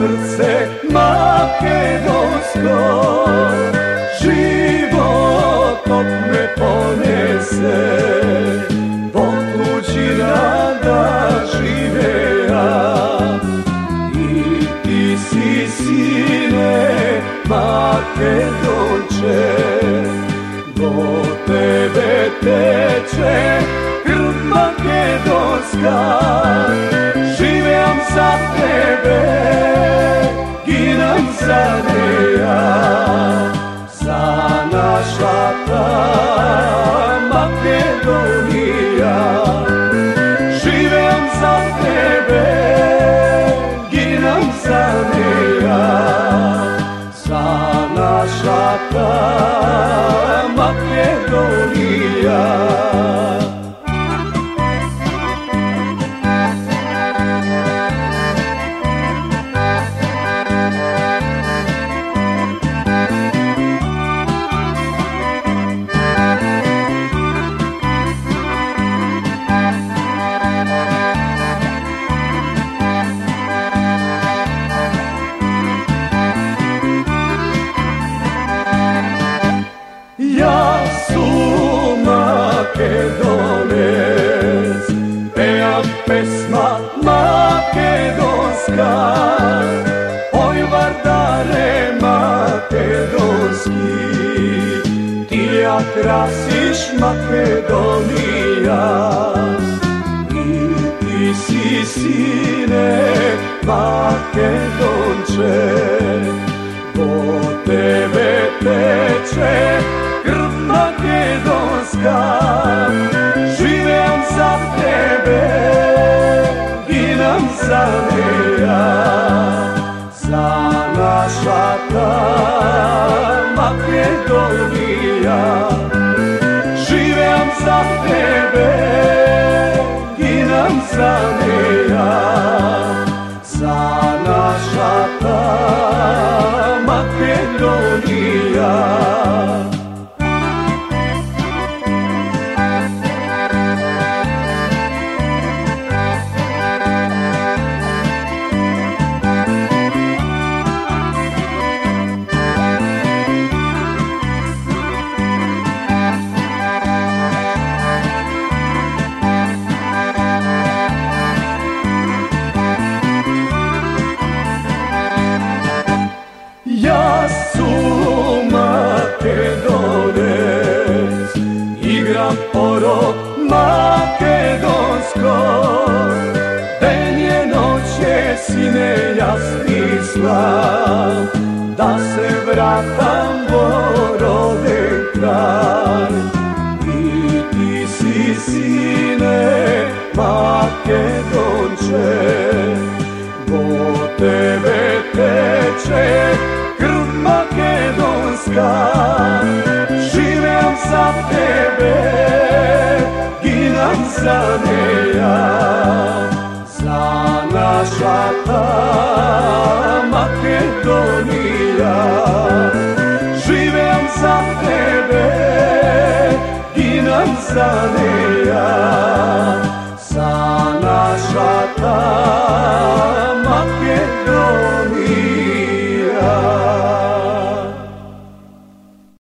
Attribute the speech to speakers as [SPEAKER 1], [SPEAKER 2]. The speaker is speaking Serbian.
[SPEAKER 1] srce makedonsko, životom me ponese, po tuđina da živea. I ti si, sine Makedonče, do tebe teče krv makedonska. Živim za tebe, ginam za neja, za naša ta Makedonija. Živim za tebe, ginam za neja, za naša ta Makedonija. Ja su Makedonec, pejam pesma makedonska, oj vardare makedonski, ti ja krasiš Makedonija. I ti si, sine Makedonče, do tebe teče krv makedonska. Živim za tebe, ginam za neja, za naša ta Makedonija. Živim za tebe, ginam za neja, za naša ta Makedonija. Ja su Makedonec, igram oro makedonsko, den je, noć je, sine, jasni slav, da se vratam voroden kraj. I ti si, sine Makedonče, do tebe teče krv makedonska. Živim za tebe, ginam za neja, za naša ta Makedonija. Živim za tebe, ginam za neja, za naša ta Makedonija.